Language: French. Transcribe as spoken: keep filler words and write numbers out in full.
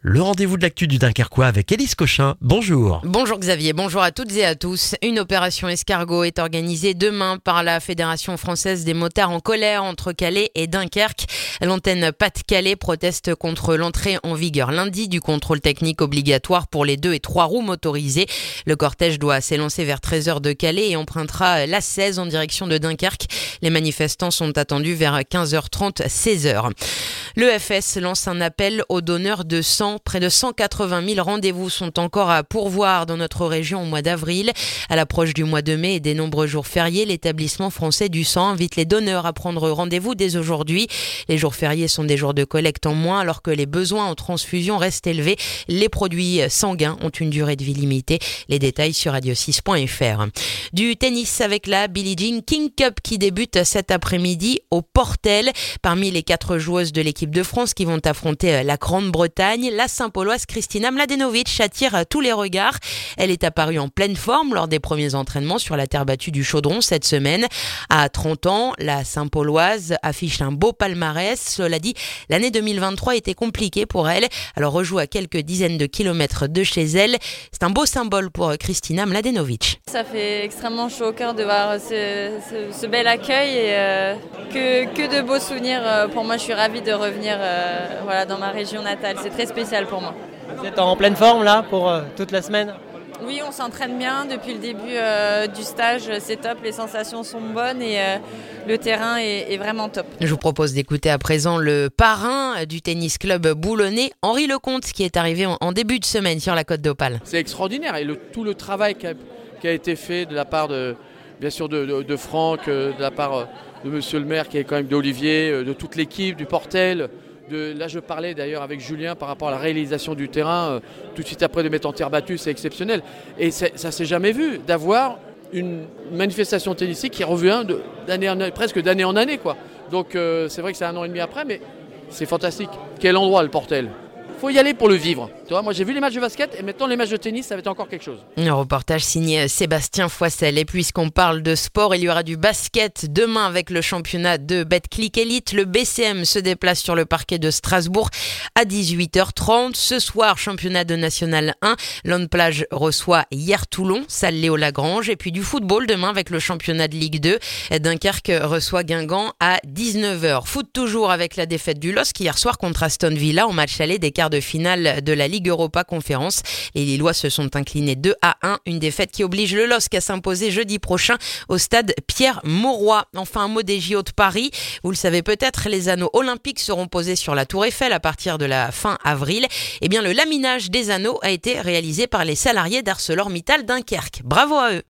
Le rendez-vous de l'actu du Dunkerquois avec Élise Cochin. Bonjour. Bonjour Xavier, bonjour à toutes et à tous. Une opération escargot est organisée demain par la Fédération française des motards en colère entre Calais et Dunkerque. L'antenne Pas-de-Calais proteste contre l'entrée en vigueur lundi du contrôle technique obligatoire pour les deux et trois roues motorisées. Le cortège doit s'élancer vers treize heures de Calais et empruntera l'A seize en direction de Dunkerque. Les manifestants sont attendus vers quinze heures trente, seize heures. Le F S lance un appel aux donneurs de sang. Près de cent quatre-vingt mille rendez-vous sont encore à pourvoir dans notre région au mois d'avril. À l'approche du mois de mai et des nombreux jours fériés, l'établissement français du sang invite les donneurs à prendre rendez-vous dès aujourd'hui. Les jours fériés sont des jours de collecte en moins alors que les besoins en transfusion restent élevés. Les produits sanguins ont une durée de vie limitée. Les détails sur radio six point f r. Du tennis avec la Billie Jean King Cup qui débute cet après-midi au Portel. Parmi les quatre joueuses de l'équipe de France qui vont affronter la Grande-Bretagne, la Saint-Pauloise Kristina Mladenovic attire tous les regards. Elle est apparue en pleine forme lors des premiers entraînements sur la terre battue du Chaudron cette semaine. À trente ans, la Saint-Pauloise affiche un beau palmarès. Cela dit, l'année deux mille vingt-trois était compliquée pour elle. Elle rejoue à quelques dizaines de kilomètres de chez elle. C'est un beau symbole pour Kristina Mladenovic. Ça fait extrêmement chaud au cœur de voir ce, ce, ce bel accueil et euh, que, que de beaux souvenirs. Pour moi, je suis ravie de revenir euh, voilà, dans ma région natale. C'est très spécial pour moi. Vous êtes en pleine forme là pour euh, toute la semaine ? Oui, on s'entraîne bien depuis le début euh, du stage, c'est top, les sensations sont bonnes et euh, le terrain est, est vraiment top. Je vous propose d'écouter à présent le parrain du tennis club boulonnais, Henri Lecomte, qui est arrivé en, en début de semaine sur la Côte d'Opale. C'est extraordinaire et le, tout le travail qui a, qui a été fait de la part de, bien sûr de, de, de Franck, de la part de monsieur le maire qui est quand même d'Olivier, de toute l'équipe, du Portel. De, là je parlais d'ailleurs avec Julien par rapport à la réalisation du terrain, euh, tout de suite après de mettre en terre battue, c'est exceptionnel. Et c'est, ça s'est jamais vu d'avoir une manifestation tennistique qui revient de, d'année en, presque d'année en année, quoi. Donc euh, c'est vrai que c'est un an et demi après, mais c'est fantastique. Quel endroit le Portel. Il faut y aller pour le vivre. Tu vois, moi j'ai vu les matchs de basket et maintenant les matchs de tennis, ça va être encore quelque chose. Un reportage signé Sébastien Foissel. Et puisqu'on parle de sport, il y aura du basket demain avec le championnat de Betclic Elite. Le B C M se déplace sur le parquet de Strasbourg à dix-huit heures trente. Ce soir, championnat de National un. Lone Plage reçoit hier Toulon, salle Léo Lagrange. Et puis du football demain avec le championnat de Ligue deux. Dunkerque reçoit Guingamp à dix-neuf heures. Foot toujours avec la défaite du L O S C hier soir contre Aston Villa au match aller des quarts de finale de la Ligue Europa Conférence. Les Lillois se sont inclinés deux à un, une défaite qui oblige le L O S C à s'imposer jeudi prochain au stade Pierre-Mauroy. Enfin, un mot des J O de Paris. Vous le savez peut-être, les anneaux olympiques seront posés sur la Tour Eiffel à partir de la fin avril. Eh bien, le laminage des anneaux a été réalisé par les salariés d'ArcelorMittal Dunkerque. Bravo à eux.